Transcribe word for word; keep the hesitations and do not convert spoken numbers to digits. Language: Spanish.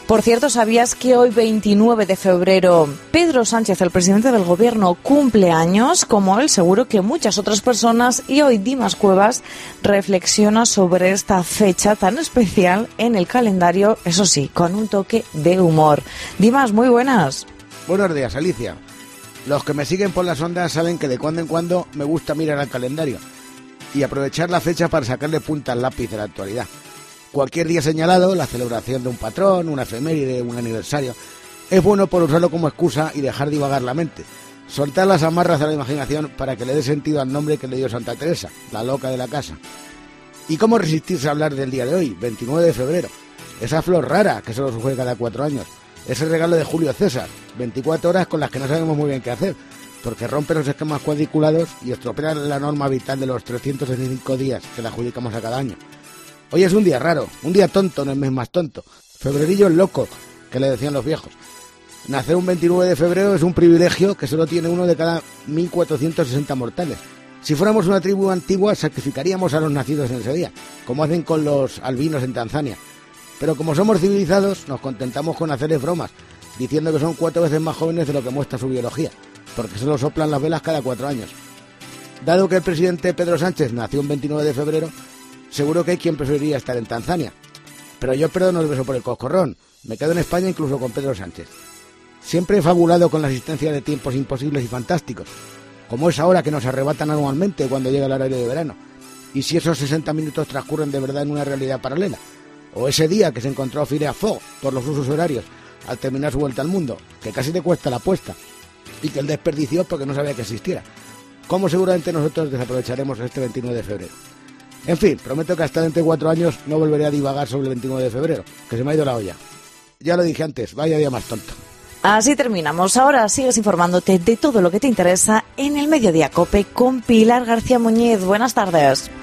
Por cierto, ¿sabías que hoy, veintinueve de febrero, Pedro Sánchez, el presidente del gobierno, cumple años? Como él, seguro que muchas otras personas. Y hoy Dimas Cuevas reflexiona sobre esta fecha tan especial en el calendario, eso sí, con un toque de humor. Dimas, muy buenas. Buenos días, Alicia. Los que me siguen por las ondas saben que de cuando en cuando me gusta mirar al calendario y aprovechar la fecha para sacarle punta al lápiz de la actualidad. Cualquier día señalado, la celebración de un patrón, una efeméride, un aniversario, es bueno por usarlo como excusa y dejar divagar la mente. Soltar las amarras de la imaginación para que le dé sentido al nombre que le dio Santa Teresa, la loca de la casa. ¿Y cómo resistirse a hablar del día de hoy, veintinueve de febrero? Esa flor rara que solo surge cada cuatro años. Ese regalo de Julio César, veinticuatro horas con las que no sabemos muy bien qué hacer, porque rompe los esquemas cuadriculados y estropea la norma vital de los trescientos sesenta y cinco días que le adjudicamos a cada año. Hoy es un día raro, un día tonto en el mes más tonto. Febrerillo loco, que le decían los viejos. Nacer un veintinueve de febrero es un privilegio que solo tiene uno de cada mil cuatrocientos sesenta mortales. Si fuéramos una tribu antigua, sacrificaríamos a los nacidos en ese día, como hacen con los albinos en Tanzania. Pero como somos civilizados, nos contentamos con hacerles bromas, diciendo que son cuatro veces más jóvenes de lo que muestra su biología, porque solo soplan las velas cada cuatro años. Dado que el presidente Pedro Sánchez nació un veintinueve de febrero, seguro que hay quien preferiría estar en Tanzania. Pero yo perdono el beso por el coscorrón. Me quedo en España incluso con Pedro Sánchez. Siempre he fabulado con la existencia de tiempos imposibles y fantásticos, como esa hora que nos arrebatan anualmente cuando llega el horario de verano. Y si esos sesenta minutos transcurren de verdad en una realidad paralela. O ese día que se encontró Phileas Fogg por los usos horarios al terminar su vuelta al mundo, que casi le cuesta la apuesta, y que él desperdició porque no sabía que existiera. Como seguramente nosotros desaprovecharemos este veintinueve de febrero. En fin, prometo que hasta dentro de cuatro años no volveré a divagar sobre el veintinueve de febrero, que se me ha ido la olla. Ya lo dije antes, vaya día más tonto. Así terminamos. Ahora sigues informándote de todo lo que te interesa en el Mediodía COPE con Pilar García Muñiz. Buenas tardes.